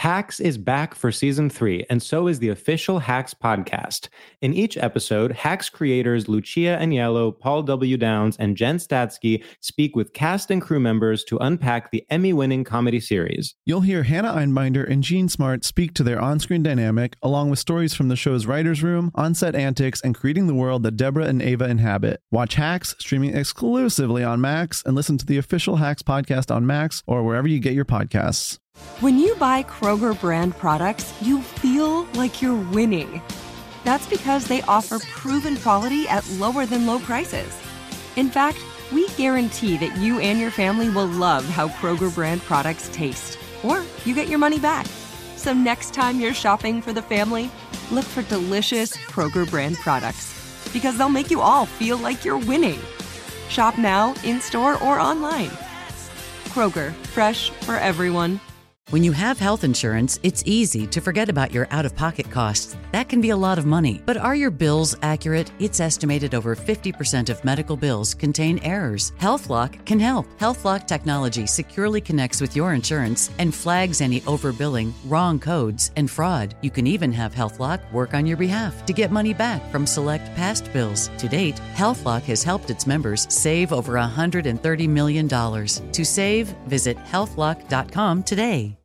Hacks is back for season 3, and so is the official Hacks podcast. In each episode, Hacks creators Lucia Agnello, Paul W. Downs, and Jen Statsky speak with cast and crew members to unpack the Emmy-winning comedy series. You'll hear Hannah Einbinder and Gene Smart speak to their on-screen dynamic, along with stories from the show's writer's room, on-set antics, and creating the world that Deborah and Ava inhabit. Watch Hacks, streaming exclusively on Max, and listen to the official Hacks podcast on Max or wherever you get your podcasts. When you buy Kroger brand products, you feel like you're winning. That's because they offer proven quality at lower than low prices. In fact, we guarantee that you and your family will love how Kroger brand products taste, or you get your money back. So next time you're shopping for the family, look for delicious Kroger brand products, because they'll make you all feel like you're winning. Shop now, in-store, or online. Kroger, fresh for everyone. When you have health insurance, it's easy to forget about your out-of-pocket costs. That can be a lot of money. But are your bills accurate? It's estimated over 50% of medical bills contain errors. HealthLock can help. HealthLock technology securely connects with your insurance and flags any overbilling, wrong codes, and fraud. You can even have HealthLock work on your behalf to get money back from select past bills. To date, HealthLock has helped its members save over $130 million. To save, visit healthlock.com today.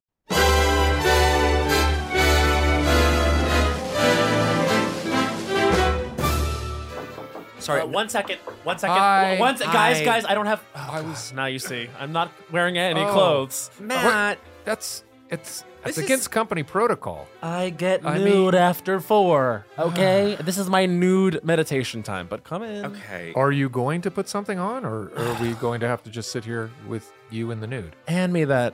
Sorry, one second. Hi. Guys, I don't have. Now you see, I'm not wearing any clothes. Matt, it's against company protocol. I get nude after 4. Okay, this is my nude meditation time. But come in. Okay. Are you going to put something on, or are we going to have to just sit here with you in the nude? Hand me that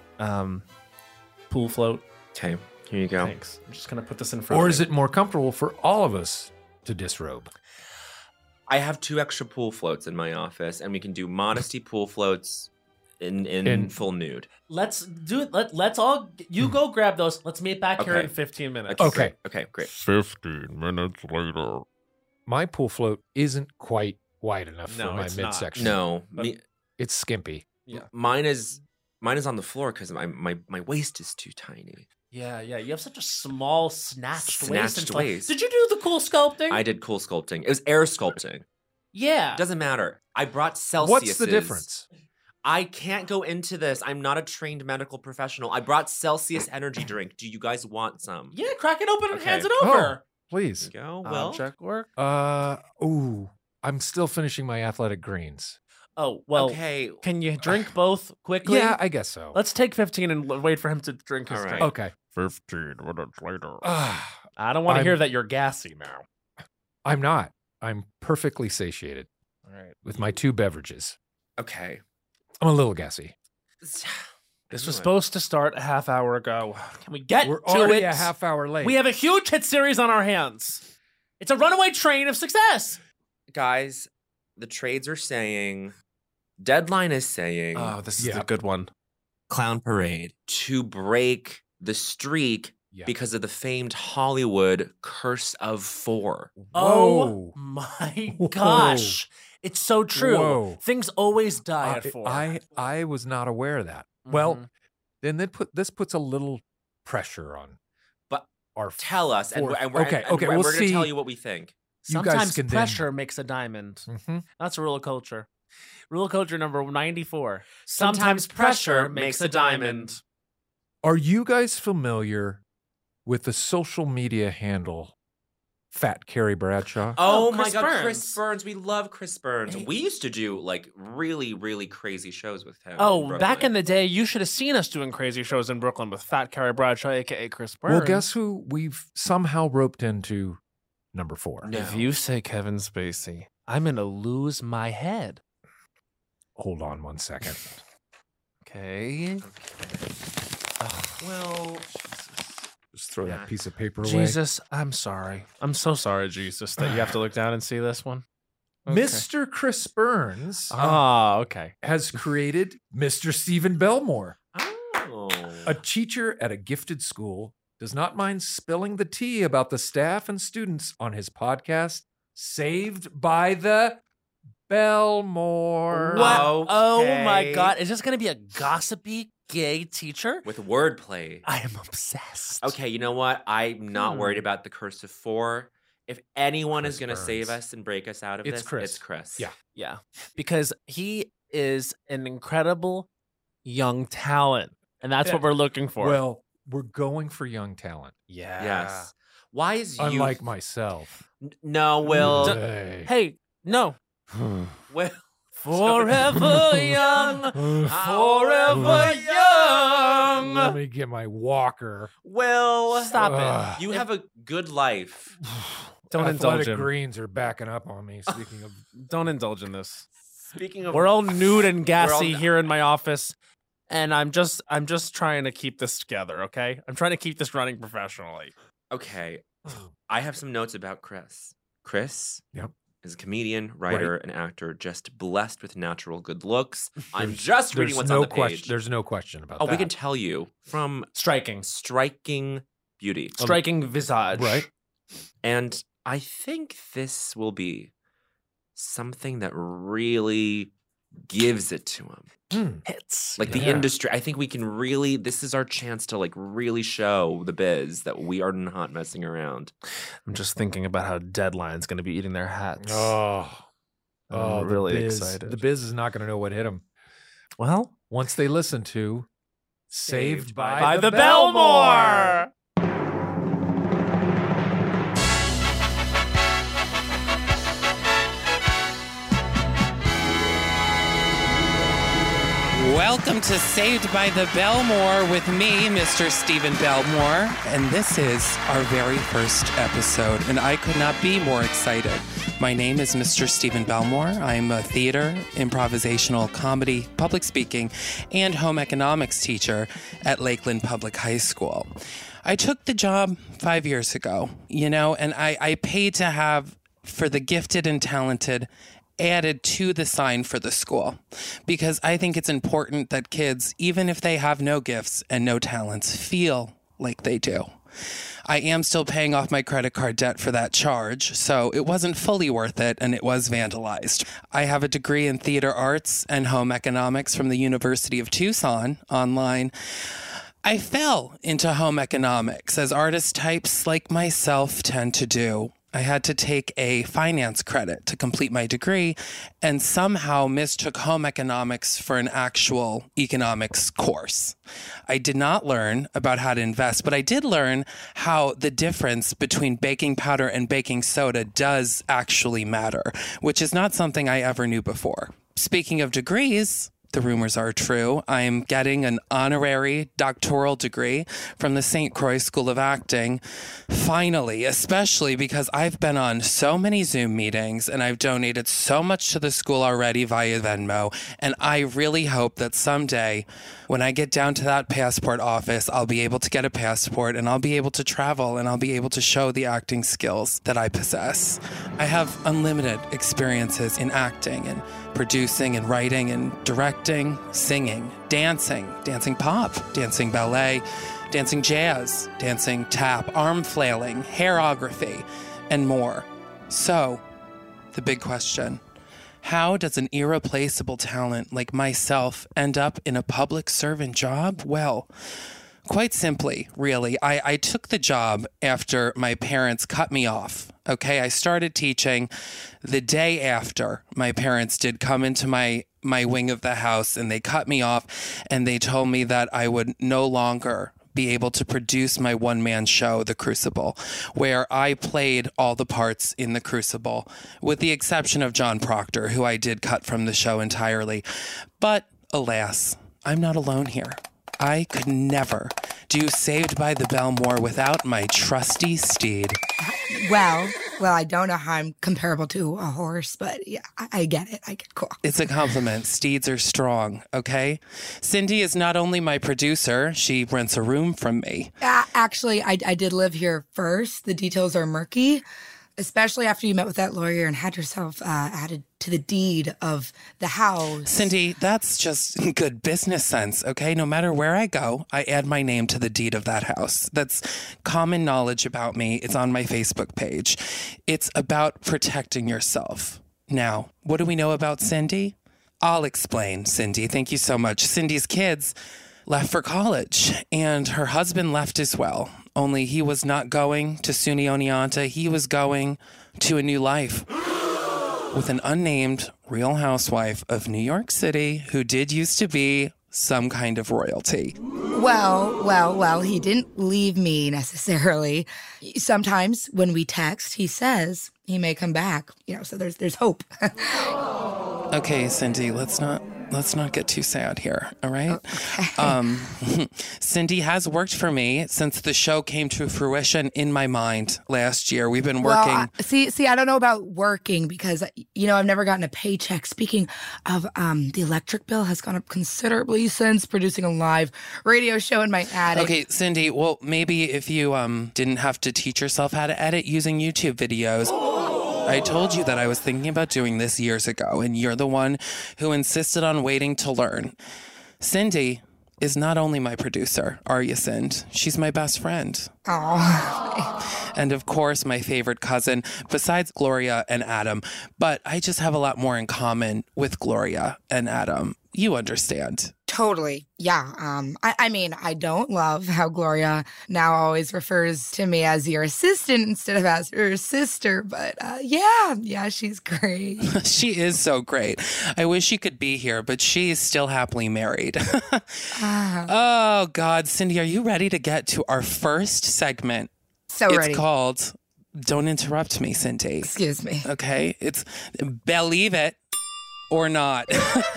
pool float. Okay, here you go. Thanks. I'm just gonna put this in front. Or of is it more comfortable for all of us to disrobe? I have 2 extra pool floats in my office, and we can do modesty pool floats in full nude. Let's do it. Let's all. You go grab those. Let's meet back here in 15 minutes. Okay, great. 15 minutes later. My pool float isn't quite wide enough for my midsection. No, it's skimpy. Yeah, mine is on the floor because my waist is too tiny. Yeah. You have such a small, snatched waist. Did you do the cool sculpting? I did cool sculpting. It was air sculpting. Yeah. Doesn't matter. I brought Celsius. What's the difference? I can't go into this. I'm not a trained medical professional. I brought Celsius energy drink. Do you guys want some? Yeah, crack it open and Okay. hands it over. Please. There you go. Well, Check work. I'm still finishing my athletic greens. Oh, well, okay. Can you drink both quickly? Yeah, I guess so. Let's take 15 and wait for him to drink his All right. drink. Okay. 15 minutes later. I don't want to hear that you're gassy now. I'm not. I'm perfectly satiated All right. with my 2 beverages. Okay. I'm a little gassy. This was supposed to start a half hour ago. Can we get We're to already it? a half hour late. We have a huge hit series on our hands. It's a runaway train of success. Guys, the trades are saying, Deadline is saying, this is a good one. Clown Parade to break the streak because of the famed Hollywood Curse of 4. Oh my gosh. It's so true. Whoa. Things always die at 4. I was not aware of that. Mm-hmm. Well, then this puts a little pressure on. But our tell us, and we're okay. we're We'll going see. to tell you what we think. You guys Sometimes can pressure makes a diamond. Mm-hmm. That's rule of culture. Rule of culture number 94. Sometimes pressure makes a diamond. Are you guys familiar with the social media handle Fat Carrie Bradshaw? Oh my Chris God, Burns. Chris Burns. We love Chris Burns. Hey. We used to do like really, really crazy shows with him. in Oh, Brooklyn. back in the day, you should have seen us doing crazy shows in Brooklyn with Fat Carrie Bradshaw, a.k.a. Chris Burns. Well, guess who we've somehow roped into number 4? No. If you say Kevin Spacey, I'm going to lose my head. Hold on one second. Okay. Well, Just throw that piece of paper away. Jesus, I'm sorry. I'm so sorry, Jesus, that you have to look down and see this one. Okay. Mr. Chris Burns Okay. has created Mr. Stephen Belmore. oh. A teacher at a gifted school does not mind spilling the tea about the staff and students on his podcast, Saved by the Belmore. What? Oh Okay. my God. Is this going to be a gossipy gay teacher. With wordplay. I am obsessed. Okay, you know what? I'm not worried about the Curse of 4. If anyone is going to save us and break us out of this, it's Chris. Yeah. Yeah. Because he is an incredible young talent. And that's what we're looking for. Well, we're going for young talent. yeah. Yes. Why is you... Unlike myself. No, Will. Hey, no. Will. Forever young. Forever young. Let me get my walker. Will. Stop it. You have a good life. Don't indulge Athletic him. Greens are backing up on me. Speaking of, Don't indulge in this. Speaking of... We're all nude and We're all- gassy here in my office. And I'm just trying to keep this together, okay? I'm trying to keep this running professionally. Okay. I have some notes about Chris. Chris Yep. is a comedian, writer, and actor, just blessed with natural good looks. I'm just reading what's on the page. There's no question about Oh, that. we can tell you from Striking beauty. visage. Right. And I think this will be something that really gives it to him. Hits. Like the Yeah. industry, I think we can really, this is our chance to like really show the biz that we are not messing around. I'm just thinking about how Deadline's going to be eating their hats. Oh, I'm the really Biz. excited. The Biz is not going to know what hit them Well, once they listen to Saved by, by the Belmore. Welcome to Saved by the Belmore with me, Mr. Stephen Belmore. And this is our very first episode, and I could not be more excited. My name is Mr. Stephen Belmore. I'm a theater, improvisational comedy, public speaking, and home economics teacher at Lakeland Public High School. I took the job 5 years ago, and I paid to have, for the gifted and talented, added to the sign for the school, because I think it's important that kids, even if they have no gifts and no talents, feel like they do. I am still paying off my credit card debt for that charge, so it wasn't fully worth it, and it was vandalized. I have a degree in theater arts and home economics from the University of Tucson online. I fell into home economics, as artist types like myself tend to do. I had to take a finance credit to complete my degree and somehow mistook home economics for an actual economics course. I did not learn about how to invest, but I did learn how the difference between baking powder and baking soda does actually matter, which is not something I ever knew before. Speaking of degrees, the rumors are true. I'm getting an honorary doctoral degree from the St. Croix School of Acting. Finally, especially because I've been on so many Zoom meetings and I've donated so much to the school already via Venmo. And I really hope that someday when I get down to that passport office, I'll be able to get a passport and I'll be able to travel and I'll be able to show the acting skills that I possess. I have unlimited experiences in acting and producing and writing and directing, singing, dancing pop, dancing ballet, dancing jazz, dancing tap, arm flailing, hairography, and more. So, the big question, how does an irreplaceable talent like myself end up in a public servant job? Well, quite simply, really, I took the job after my parents cut me off. Okay, I started teaching the day after my parents did come into my wing of the house, and they cut me off and they told me that I would no longer be able to produce my one-man show, The Crucible, where I played all the parts in The Crucible, with the exception of John Proctor, who I did cut from the show entirely. But alas, I'm not alone here. I could never do Saved by the Belmore without my trusty steed. Well, I don't know how I'm comparable to a horse, but yeah, I get it. Cool. It's a compliment. Steeds are strong, okay? Cindy is not only my producer, she rents a room from me. Actually, I did live here first. The details are murky, especially after you met with that lawyer and had yourself added to the deed of the house. Cindy, that's just good business sense, okay? No matter where I go, I add my name to the deed of that house. That's common knowledge about me. It's on my Facebook page. It's about protecting yourself. Now, what do we know about Cindy? I'll explain, Cindy. Thank you so much. Cindy's kids left for college, and her husband left as well. Only he was not going to SUNY Oneonta. He was going to a new life with an unnamed Real Housewife of New York City who did used to be some kind of royalty. Well, he didn't leave me necessarily. Sometimes when we text, he says he may come back, so there's hope. Okay, Cindy, let's not get too sad here, all right? Okay. Cindy has worked for me since the show came to fruition in my mind last year. We've been working. Well, see, I don't know about working because, I've never gotten a paycheck. Speaking of, the electric bill has gone up considerably since producing a live radio show in my attic. Okay, Cindy, well, maybe if you didn't have to teach yourself how to edit using YouTube videos. I told you that I was thinking about doing this years ago, and you're the one who insisted on waiting to learn. Cindy is not only my producer, Arya Sind, she's my best friend. Oh. And of course, my favorite cousin, besides Gloria and Adam. But I just have a lot more in common with Gloria and Adam. You understand. Totally. Yeah. I don't love how Gloria now always refers to me as your assistant instead of as her sister. But yeah, she's great. She is so great. I wish she could be here, but she's still happily married. Oh, God. Cindy, are you ready to get to our first segment? Ready. It's called Don't Interrupt Me, Cindy. Excuse me. Okay. It's Believe It or Not.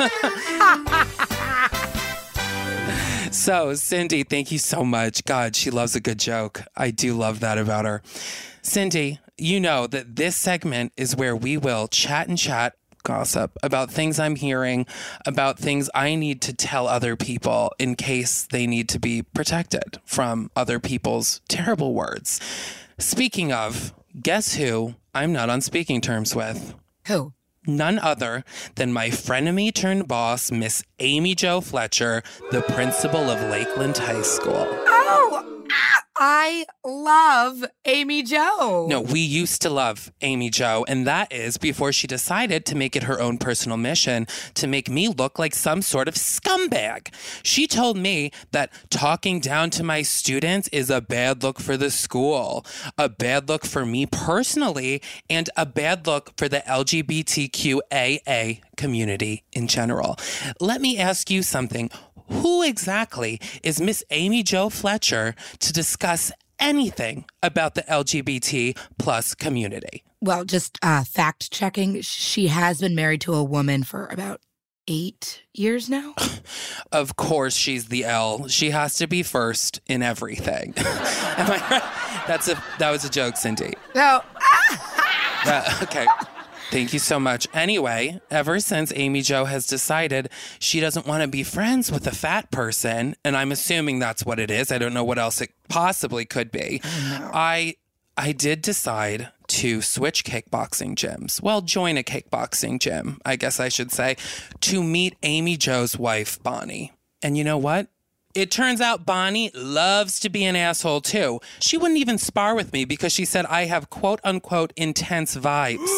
So, Cindy, thank you so much. God, she loves a good joke. I do love that about her. Cindy, you know that this segment is where we will chat, gossip about things I'm hearing, about things I need to tell other people in case they need to be protected from other people's terrible words. Speaking of, guess who I'm not on speaking terms with? Who? None other than my frenemy turned boss, Miss Amy Jo Fletcher, the principal of Lakeland High School. Oh, I love Amy Jo. No, we used to love Amy Jo, and that is before she decided to make it her own personal mission to make me look like some sort of scumbag. She told me that talking down to my students is a bad look for the school, a bad look for me personally, and a bad look for the LGBTQAA community in general. Let me ask you something. Who exactly is Miss Amy Jo Fletcher to discuss anything about the LGBT plus community? Well, just fact checking. She has been married to a woman for about 8 years now. Of course, she's the L. She has to be first in everything. Am I right? That was a joke, Cindy. No. Okay. Thank you so much. Anyway, ever since Amy Jo has decided she doesn't want to be friends with a fat person, and I'm assuming that's what it is. I don't know what else it possibly could be. I did decide to switch kickboxing gyms. Well, join a kickboxing gym, I guess I should say, to meet Amy Jo's wife, Bonnie. And you know what? It turns out Bonnie loves to be an asshole, too. She wouldn't even spar with me because she said I have quote-unquote intense vibes.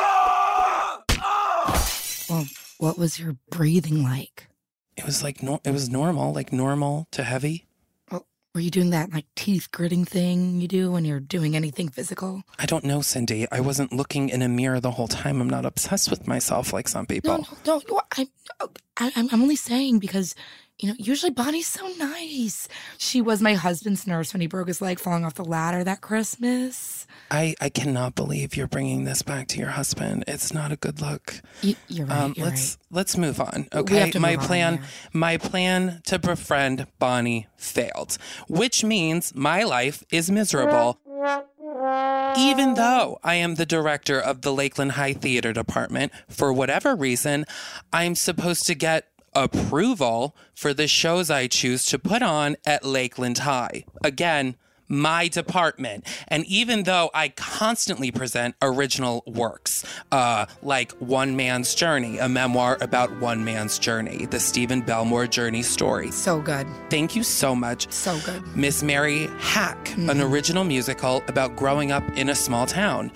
Well, what was your breathing like? It was like it was normal, like normal to heavy. Well, were you doing that teeth gritting thing you do when you're doing anything physical? I don't know, Cindy. I wasn't looking in a mirror the whole time. I'm not obsessed with myself like some people. No. I'm only saying because, usually Bonnie's so nice. She was my husband's nurse when he broke his leg falling off the ladder that Christmas. I cannot believe you're bringing this back to your husband. It's not a good look. You're right. Let's move on. Okay, we have to move on, my plan to befriend Bonnie failed, which means my life is miserable. Even though I am the director of the Lakeland High Theater Department, for whatever reason, I'm supposed to get approval for the shows I choose to put on at Lakeland High. Again, my department. And even though I constantly present original works, like One Man's Journey, a memoir about one man's journey, the Stephen Belmore journey story. So good. Thank you so much. So good. Miss Mary Hack, an original musical about growing up in a small town.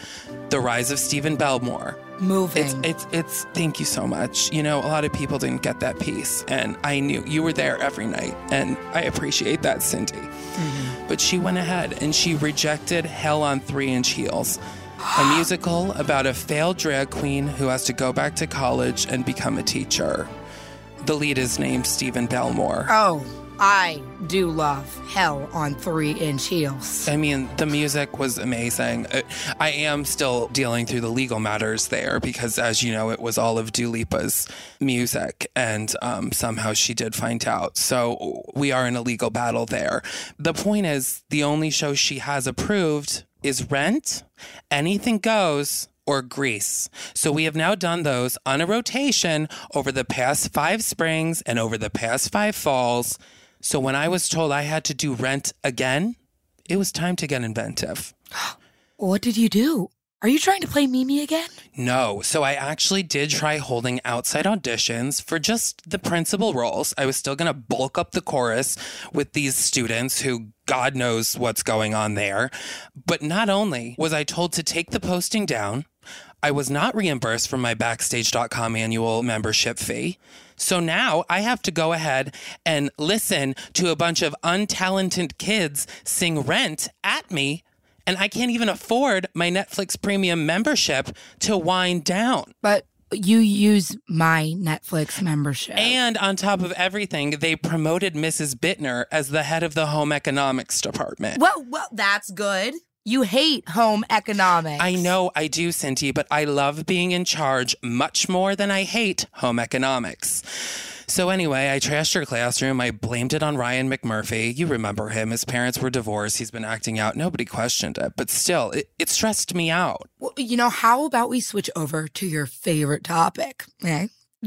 The Rise of Stephen Belmore. Moving. It's thank you so much. You know, a lot of people didn't get that piece, and I knew you were there every night, and I appreciate that, Cindy. Mm-hmm. But she went ahead and she rejected Hell on 3-Inch Heels, a musical about a failed drag queen who has to go back to college and become a teacher. The lead is named Stephen Belmore. Oh, I do love Hell on 3-Inch Heels. I mean, the music was amazing. I am still dealing through the legal matters there because, as you know, it was all of Dua Lipa's music, and somehow she did find out. So we are in a legal battle there. The point is, the only show she has approved is Rent, Anything Goes, or Grease. So we have now done those on a rotation over the past 5 springs and over the past 5 falls. So when I was told I had to do Rent again, it was time to get inventive. What did you do? Are you trying to play Mimi again? No. So I actually did try holding outside auditions for just the principal roles. I was still going to bulk up the chorus with these students who God knows what's going on there. But not only was I told to take the posting down, I was not reimbursed from my Backstage.com annual membership fee. So now I have to go ahead and listen to a bunch of untalented kids sing Rent at me, and I can't even afford my Netflix premium membership to wind down. But you use my Netflix membership. And on top of everything, they promoted Mrs. Bittner as the head of the home economics department. Well, that's good. You hate home economics. I know I do, Cindy, but I love being in charge much more than I hate home economics. So anyway, I trashed her classroom. I blamed it on Ryan McMurphy. You remember him. His parents were divorced. He's been acting out. Nobody questioned it. But still, it stressed me out. Well, you know, how about we switch over to your favorite topic? Okay?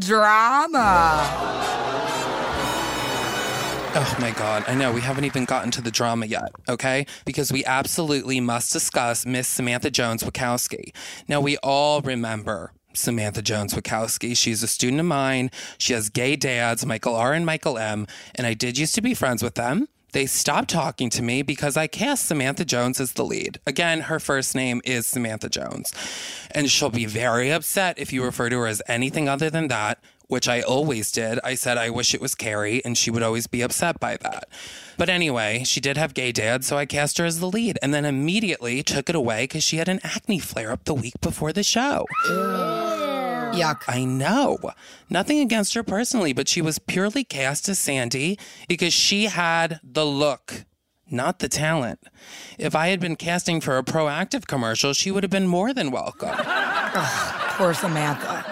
Drama. Oh my God. I know we haven't even gotten to the drama yet, okay? Because we absolutely must discuss Miss Samantha Jones-Wachowski. Now, we all remember Samantha Jones-Wachowski. She's a student of mine. She has gay dads, Michael R. and Michael M. And I did used to be friends with them. They stopped talking to me because I cast Samantha Jones as the lead. Again, her first name is Samantha Jones. And she'll be very upset if you refer to her as anything other than that, which I always did. I said I wish it was Carrie, and she would always be upset by that. But anyway, she did have gay dads, so I cast her as the lead, and then immediately took it away because she had an acne flare-up the week before the show. Yuck. I know. Nothing against her personally, but she was purely cast as Sandy because she had the look, not the talent. If I had been casting for a Proactive commercial, she would have been more than welcome. Ugh, poor Samantha.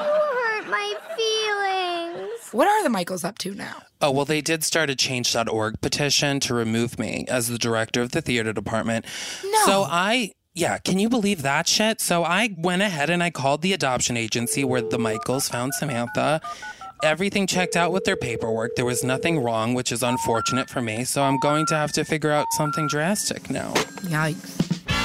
What are the Michaels up to now? Oh, well, they did start a Change.org petition to remove me as the director of the theater department. No. So can you believe that shit? So I went ahead and I called the adoption agency where the Michaels found Samantha. Everything checked out with their paperwork. There was nothing wrong, which is unfortunate for me. So I'm going to have to figure out something drastic now. Yikes.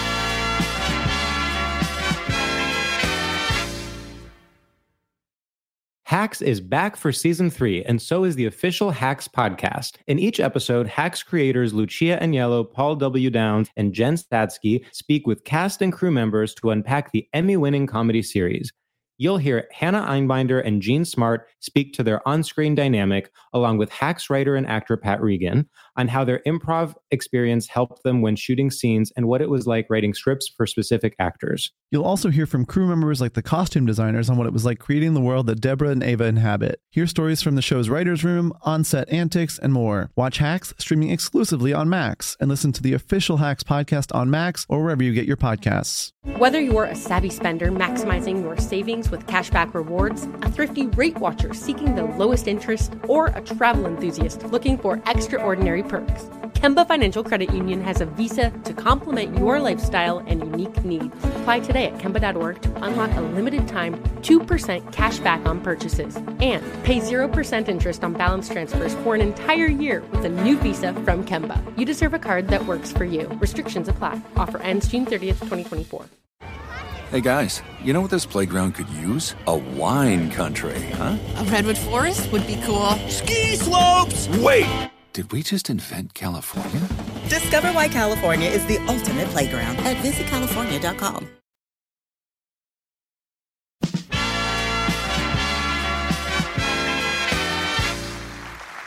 Hacks is back for season 3, and so is the official Hacks podcast. In each episode, Hacks creators Lucia Aniello, Paul W. Downs, and Jen Statsky speak with cast and crew members to unpack the Emmy-winning comedy series. You'll hear Hannah Einbinder and Jean Smart speak to their on-screen dynamic, along with Hacks writer and actor Pat Regan, on how their improv experience helped them when shooting scenes and what it was like writing scripts for specific actors. You'll also hear from crew members like the costume designers on what it was like creating the world that Deborah and Ava inhabit. Hear stories from the show's writer's room, on-set antics, and more. Watch Hacks streaming exclusively on Max, and listen to the official Hacks podcast on Max or wherever you get your podcasts. Whether you're a savvy spender maximizing your savings with cashback rewards, a thrifty rate watcher seeking the lowest interest, or a travel enthusiast looking for extraordinary perks, Kemba Financial Credit Union has a visa to complement your lifestyle and unique needs. Apply today at Kemba.org to unlock a limited-time 2% cash back on purchases and pay 0% interest on balance transfers for an entire year with a new visa from Kemba. You deserve a card that works for you. Restrictions apply. Offer ends June 30th, 2024. Hey guys, you know what this playground could use? A wine country, huh? A redwood forest would be cool. Ski slopes! Wait! Did we just invent California? Discover why California is the ultimate playground at visitcalifornia.com.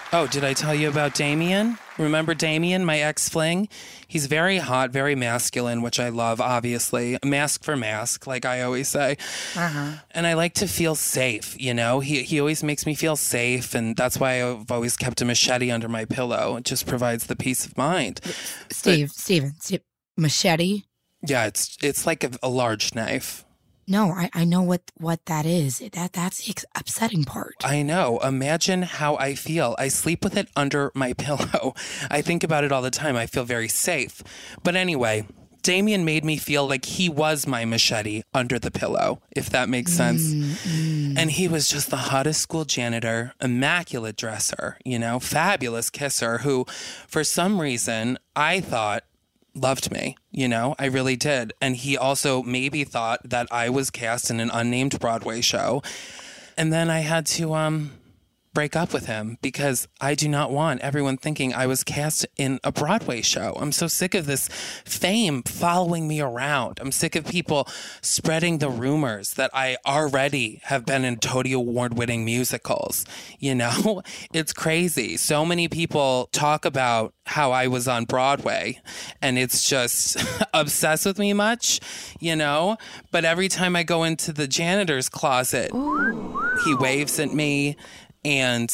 Oh, did I tell you about Damien? Remember Damien, my ex-fling? He's very hot, very masculine, which I love, obviously. Mask for mask, like I always say. Uh-huh. And I like to feel safe, you know? He always makes me feel safe, and that's why I've always kept a machete under my pillow. It just provides the peace of mind. Steven, machete? Yeah, it's like a large knife. No, I know what that is. That's the upsetting part. I know. Imagine how I feel. I sleep with it under my pillow. I think about it all the time. I feel very safe. But anyway, Damien made me feel like he was my machete under the pillow, if that makes sense. And he was just the hottest school janitor, immaculate dresser, you know, fabulous kisser, who, for some reason, I thought loved me, you know, I really did. And he also maybe thought that I was cast in an unnamed Broadway show. And then I had to break up with him because I do not want everyone thinking I was cast in a Broadway show. I'm so sick of this fame following me around. I'm sick of people spreading the rumors that I already have been in Tony Award-winning musicals. You know, it's crazy. So many people talk about how I was on Broadway, and it's just obsessed with me much, you know? But every time I go into the janitor's closet, he waves at me. And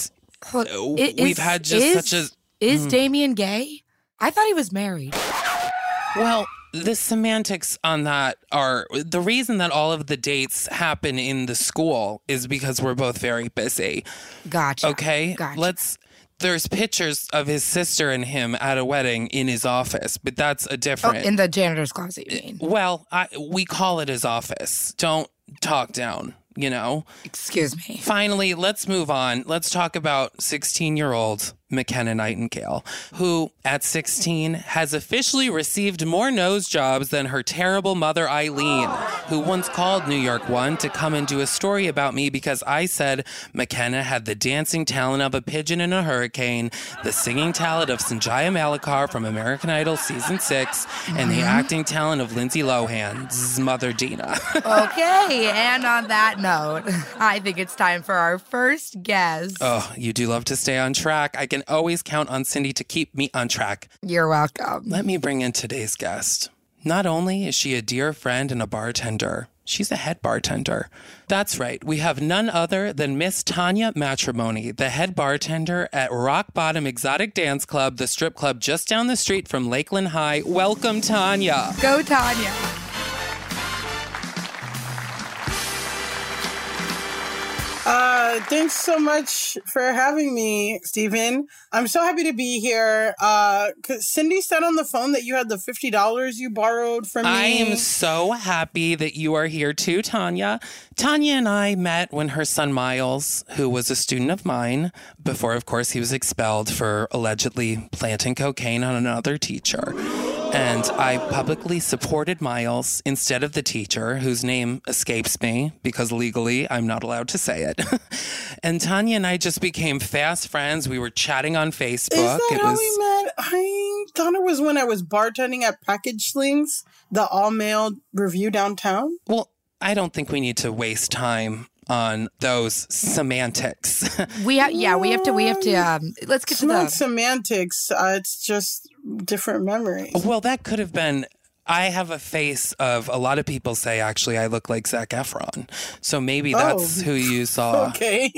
we've had just such a... Is Damien gay? I thought he was married. Well, the semantics on that are... The reason that all of the dates happen in the school is because we're both very busy. Gotcha. Okay? Gotcha. There's pictures of his sister and him at a wedding in his office, but that's a different... in the janitor's closet, you mean? Well, we call it his office. Don't talk down. You know? Excuse me. Finally, let's move on. Let's talk about 16-year-old McKenna Nightingale, who at 16 has officially received more nose jobs than her terrible mother Eileen, who once called New York One to come and do a story about me because I said McKenna had the dancing talent of a pigeon in a hurricane, the singing talent of Sanjaya Malakar from American Idol Season 6, and the acting talent of Lindsay Lohan's mother Dina. Okay, and on that note, I think it's time for our first guest. Oh, you do love to stay on track. I can always count on Cindy to keep me on track. You're welcome. Let me bring in today's guest. Not only is she a dear friend and a bartender, she's a head bartender. That's right. We have none other than Miss Tanya Matrimony, the head bartender at Rock Bottom Exotic Dance Club, the strip club just down the street from Lakeland High. Welcome, Tanya. Go, Tanya. Thanks so much for having me, Stephen. I'm so happy to be here. 'Cause Cindy said on the phone that you had the $50 you borrowed from me. I am so happy that you are here too, Tanya. Tanya and I met when her son Miles, who was a student of mine, before, of course, he was expelled for allegedly planting cocaine on another teacher. And I publicly supported Miles instead of the teacher, whose name escapes me because legally I'm not allowed to say it. And Tanya and I just became fast friends. We were chatting on Facebook. Is that how we met? I thought it was when I was bartending at Package Slings, the all-male review downtown. Well, I don't think we need to waste time on those semantics. We have to let's get to the semantics. It's just different memories. Well, that could have been. I have a face of, a lot of people say, actually, I look like Zac Efron. So maybe that's who you saw. Okay.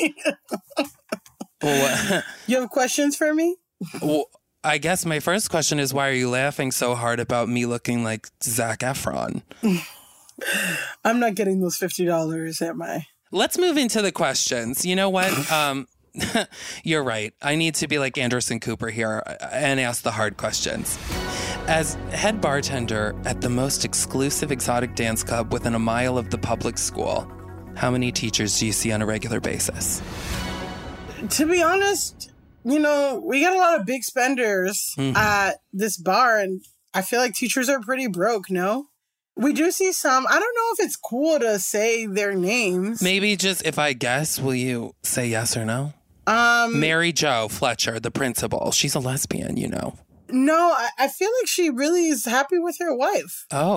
Well, you have questions for me? Well, I guess my first question is, why are you laughing so hard about me looking like Zac Efron? I'm not getting those $50, am I? Let's move into the questions. You know what? You're right. I need to be like Anderson Cooper here and ask the hard questions. As head bartender at the most exclusive exotic dance club within a mile of the public school, how many teachers do you see on a regular basis? To be honest, you know, we got a lot of big spenders at this bar, and I feel like teachers are pretty broke, no? We do see some. I don't know if it's cool to say their names. Maybe just, if I guess, will you say yes or no? Mary Jo Fletcher, the principal. She's a lesbian, you know. No, I feel like she really is happy with her wife. Oh,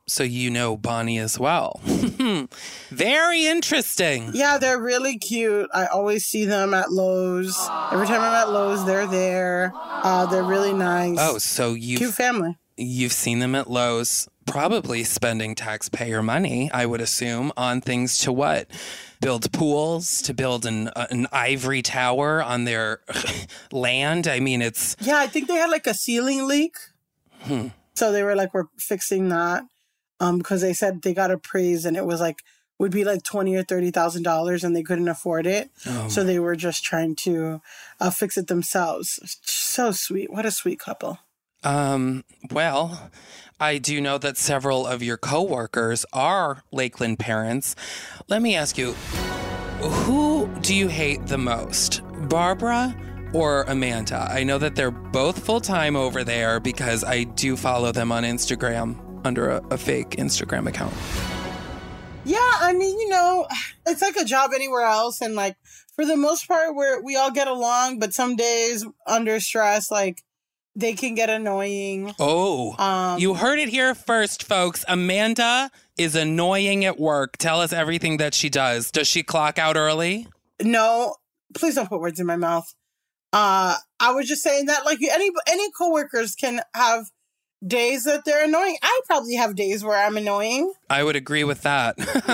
so you know Bonnie as well. Very interesting. Yeah, they're really cute. I always see them at Lowe's. Every time I'm at Lowe's, they're there. They're really nice. Oh, so cute family. You've seen them at Lowe's, probably spending taxpayer money, I would assume, on things to what? Build pools, to build an ivory tower on their land. I mean, it's... Yeah, I think they had like a ceiling leak. So they were like, we're fixing that. Because they said they got appraised and it was like, would be like $20,000 or $30,000 and they couldn't afford it. So they were just trying to fix it themselves. So sweet. What a sweet couple. Well, I do know that several of your coworkers are Lakeland parents. Let me ask you, who do you hate the most, Barbara or Amanda? I know that they're both full-time over there because I do follow them on Instagram under a fake Instagram account. Yeah, I mean, it's like a job anywhere else. And like, for the most part, we all get along, but some days under stress, like, they can get annoying. Oh, you heard it here first, folks. Amanda is annoying at work. Tell us everything that she does. Does she clock out early? No, please don't put words in my mouth. I was just saying that like any coworkers can have days that they're annoying. I probably have days where I'm annoying. I would agree with that.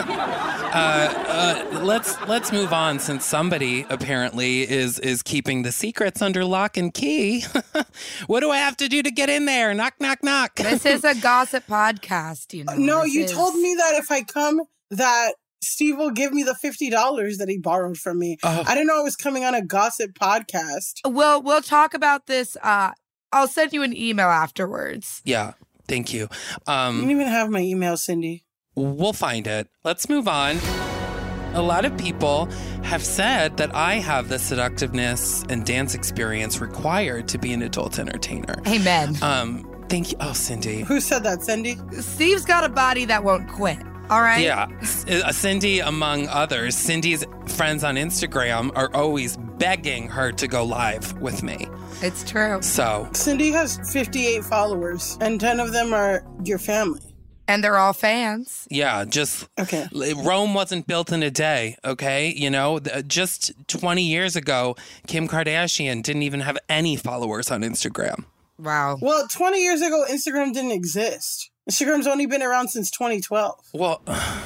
Let's move on, since somebody apparently is keeping the secrets under lock and key. What do I have to do to get in there? Knock, knock, knock. This is a gossip podcast, No, you told me that if I come, that Steve will give me the $50 that he borrowed from me. I didn't know I was coming on a gossip podcast. We'll talk about this. I'll send you an email afterwards. Yeah, thank you. You don't even have my email, Cindy. We'll find it. Let's move on. A lot of people have said that I have the seductiveness and dance experience required to be an adult entertainer. Amen. Thank you. Oh, Cindy. Who said that, Cindy? Steve's got a body that won't quit. All right. Yeah. Cindy, among others. Cindy's friends on Instagram are always begging her to go live with me. It's true. So Cindy has 58 followers, and 10 of them are your family. And they're all fans. Yeah, just... Okay. Rome wasn't built in a day, okay? Just 20 years ago, Kim Kardashian didn't even have any followers on Instagram. Wow. Well, 20 years ago, Instagram didn't exist. Instagram's only been around since 2012. Well...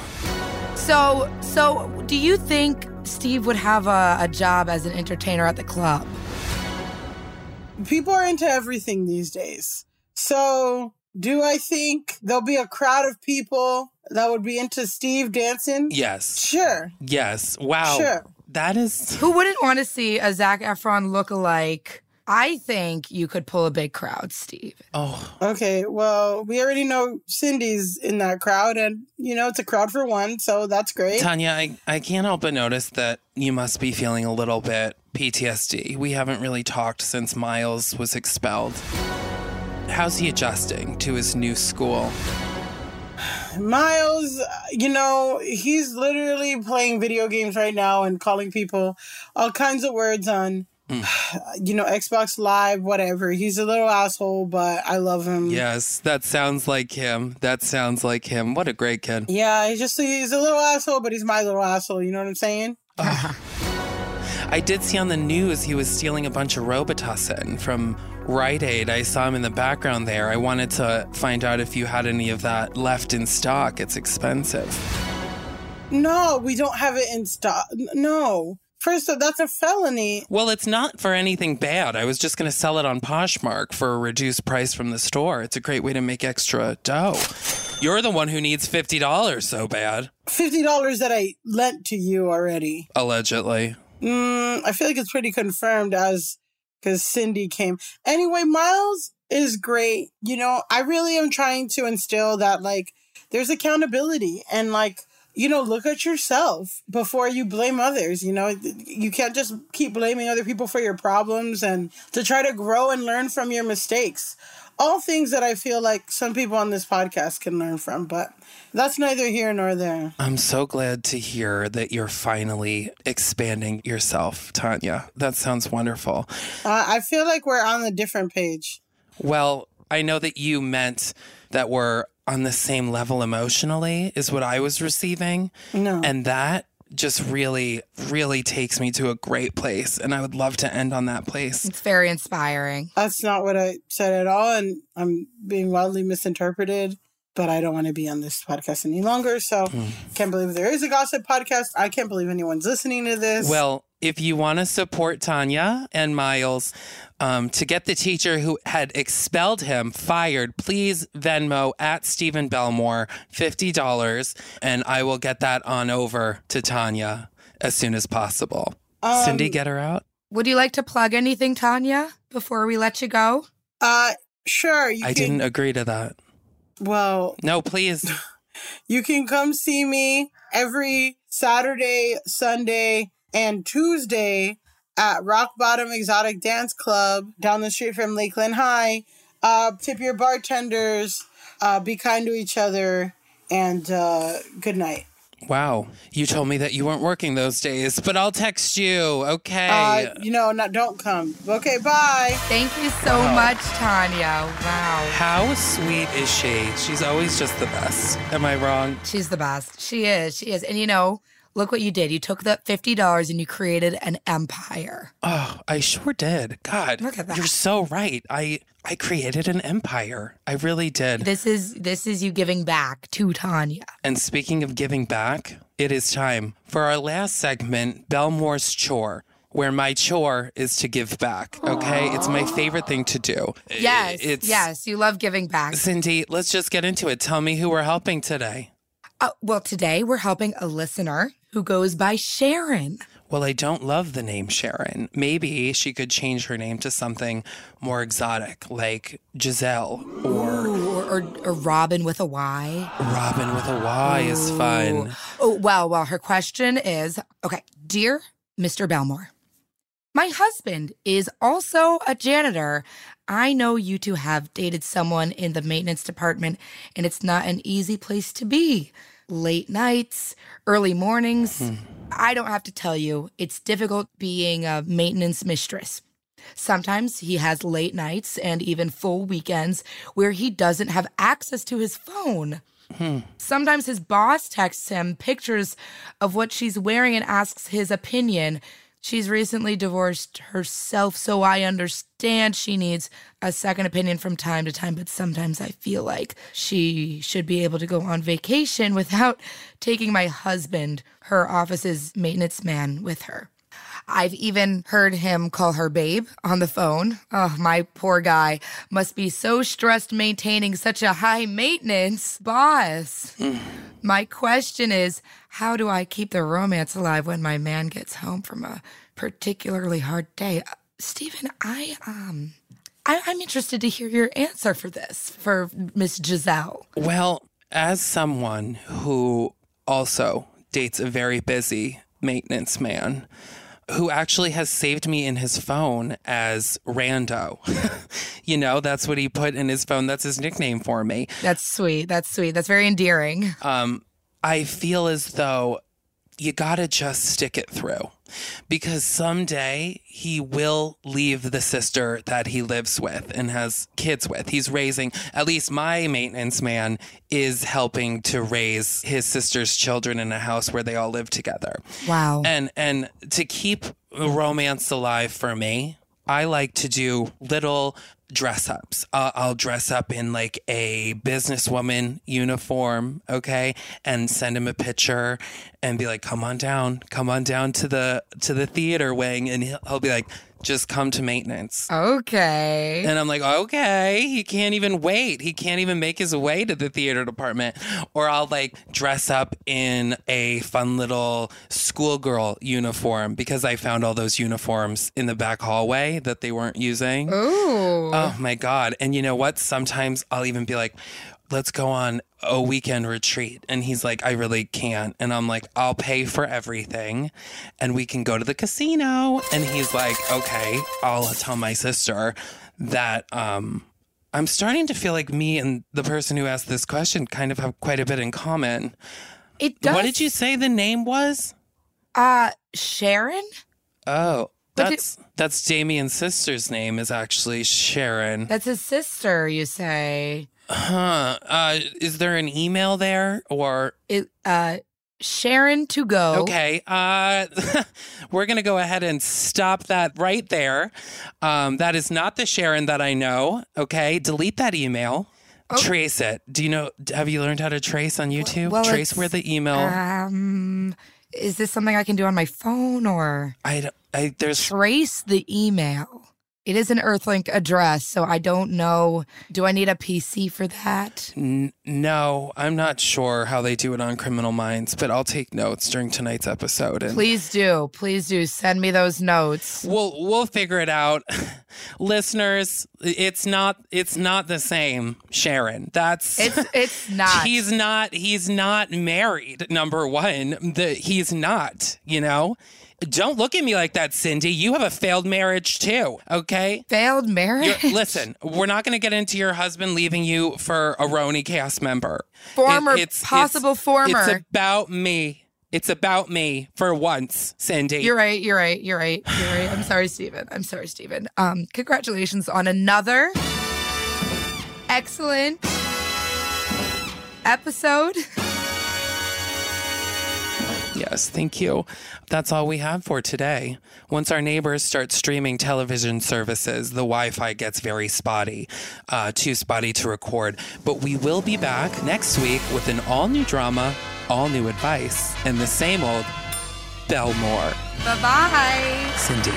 So do you think Steve would have a job as an entertainer at the club? People are into everything these days. So do I think there'll be a crowd of people that would be into Steve dancing? Yes. Sure. Yes. Wow. Sure. That is... Who wouldn't want to see a Zac Efron lookalike? I think you could pull a big crowd, Steve. Oh. Okay, well, we already know Cindy's in that crowd, and, it's a crowd for one, so that's great. Tanya, I can't help but notice that you must be feeling a little bit PTSD. We haven't really talked since Miles was expelled. How's he adjusting to his new school? Miles, he's literally playing video games right now and calling people all kinds of words on... Xbox Live, whatever. He's a little asshole, but I love him. Yes, that sounds like him. What a great kid. Yeah, he's a little asshole, but he's my little asshole. You know what I'm saying? I did see on the news he was stealing a bunch of Robitussin from Rite Aid. I saw him in the background there. I wanted to find out if you had any of that left in stock. It's expensive. No, we don't have it in stock. No. First off, that's a felony. Well, it's not for anything bad. I was just going to sell it on Poshmark for a reduced price from the store. It's a great way to make extra dough. You're the one who needs $50 so bad. $50 that I lent to you already. Allegedly. I feel like it's pretty confirmed because Cindy came. Anyway, Miles is great. I really am trying to instill that, there's accountability and, look at yourself before you blame others. You can't just keep blaming other people for your problems, and to try to grow and learn from your mistakes. All things that I feel like some people on this podcast can learn from, but that's neither here nor there. I'm so glad to hear that you're finally expanding yourself, Tanya. That sounds wonderful. I feel like we're on a different page. Well, I know that you meant that we're on the same level emotionally is what I was receiving. No. And that just really, really takes me to a great place. And I would love to end on that place. It's very inspiring. That's not what I said at all. And I'm being wildly misinterpreted. But I don't want to be on this podcast any longer. So can't believe there is a gossip podcast. I can't believe anyone's listening to this. Well, if you want to support Tanya and Miles to get the teacher who had expelled him fired, please Venmo at Stephen Belmore $50, and I will get that on over to Tanya as soon as possible. Cindy, get her out. Would you like to plug anything, Tanya, before we let you go? Sure. I didn't agree to that. Well, no, please. You can come see me every Saturday, Sunday, and Tuesday at Rock Bottom Exotic Dance Club down the street from Lakeland High. Tip your bartenders, be kind to each other, and good night. Wow. You told me that you weren't working those days, but I'll text you. Okay. Don't come. Okay, bye. Thank you so much, Tanya. Wow. How sweet is she? She's always just the best. Am I wrong? She's the best. She is. And look what you did. You took the $50 and you created an empire. Oh, I sure did. God, look at that. You're so right. I created an empire. I really did. This is you giving back to Tanya. And speaking of giving back, it is time for our last segment, Belmore's Chore, where my chore is to give back. Okay, it's my favorite thing to do. Yes, you love giving back. Cindy, let's just get into it. Tell me who we're helping today. Well, today we're helping a listener who goes by Sharon. Well, I don't love the name Sharon. Maybe she could change her name to something more exotic, like Giselle or Robin with a Y. Robin with a Y is fun. Oh, well, her question is, okay, dear Mr. Belmore, my husband is also a janitor. I know you two have dated someone in the maintenance department, and it's not an easy place to be. Late nights, early mornings. I don't have to tell you, it's difficult being a maintenance mistress. Sometimes he has late nights and even full weekends where he doesn't have access to his phone. Sometimes his boss texts him pictures of what she's wearing and asks his opinion. She's recently divorced herself, so I understand she needs a second opinion from time to time, but sometimes I feel like she should be able to go on vacation without taking my husband, her office's maintenance man, with her. I've even heard him call her babe on the phone. Oh, my poor guy must be so stressed maintaining such a high maintenance boss. My question is, how do I keep the romance alive when my man gets home from a particularly hard day? Stephen, I'm interested to hear your answer for this, for Miss Giselle. Well, as someone who also dates a very busy maintenance man, who actually has saved me in his phone as Rando. That's what he put in his phone. That's his nickname for me. That's sweet. That's very endearing. I feel as though you gotta just stick it through, because someday he will leave the sister that he lives with and has kids with. He's raising, at least my maintenance man is helping to raise his sister's children in a house where they all live together. Wow. And to keep romance alive for me, I like to do little dress ups. I'll dress up in like a businesswoman uniform, okay, and send him a picture and be like, come on down to the theater wing, and he'll be like, just come to maintenance. Okay. And I'm like, okay. He can't even wait. He can't even make his way to the theater department. Or I'll like dress up in a fun little schoolgirl uniform, because I found all those uniforms in the back hallway that they weren't using. Ooh. Oh my God. And you know what? Sometimes I'll even be like, let's go on a weekend retreat. And he's like, I really can't. And I'm like, I'll pay for everything and we can go to the casino. And he's like, okay, I'll tell my sister that I'm starting to feel like me and the person who asked this question kind of have quite a bit in common. It does. What did you say the name was? Sharon? Oh, that's Damien's sister's name is actually Sharon. That's his sister, you say. Is there an email there or Sharon to go? Okay. We're going to go ahead and stop that right there. That is not the Sharon that I know. Okay. Delete that email. Oh. Trace it. Have you learned how to trace on YouTube? Well, trace where the email. Is this something I can do on my phone or? Trace the email. It is an Earthlink address, so I don't know. Do I need a PC for that? No, I'm not sure how they do it on Criminal Minds, but I'll take notes during tonight's episode. Please do. Send me those notes. We'll figure it out. Listeners, it's not the same, Sharon. It's not. He's not married, number one. He's not, Don't look at me like that, Cindy. You have a failed marriage too, okay? Failed marriage? Listen, we're not going to get into your husband leaving you for a RHONY cast member. Former. It's about me. It's about me for once, Cindy. You're right. I'm sorry, Steven. Congratulations on another excellent episode. Yes, thank you. That's all we have for today. Once our neighbors start streaming television services, the Wi-Fi gets very spotty, too spotty to record. But we will be back next week with an all-new drama, all-new advice, and the same old Belmore. Bye-bye. Cindy.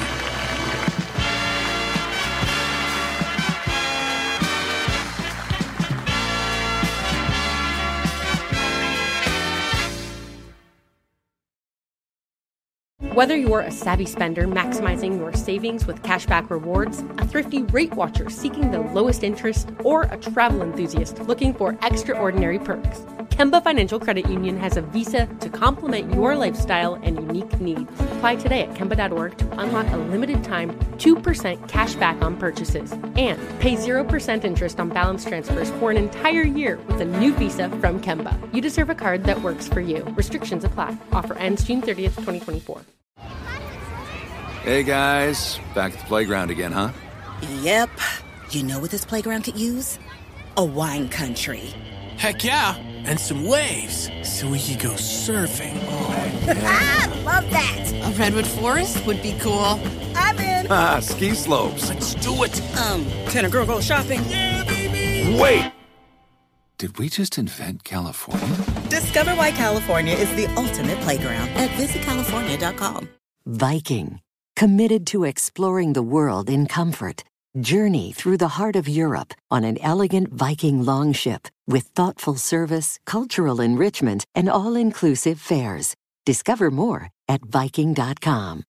Whether you're a savvy spender maximizing your savings with cashback rewards, a thrifty rate watcher seeking the lowest interest, or a travel enthusiast looking for extraordinary perks, Kemba Financial Credit Union has a visa to complement your lifestyle and unique needs. Apply today at Kemba.org to unlock a limited time 2% cash back on purchases and pay 0% interest on balance transfers for an entire year with a new visa from Kemba. You deserve a card that works for you. Restrictions apply. Offer ends June 30th, 2024. Hey guys, back at the playground again, huh? Yep. You know what this playground could use? A wine country. Heck yeah, and some waves so we could go surfing. Oh, yeah. Love that. A redwood forest would be cool. I'm in. Ski slopes. Let's do it. Can a girl go shopping? Yeah, baby. Wait. Did we just invent California? Discover why California is the ultimate playground at visitcalifornia.com. Viking, committed to exploring the world in comfort. Journey through the heart of Europe on an elegant Viking longship with thoughtful service, cultural enrichment, and all-inclusive fares. Discover more at Viking.com.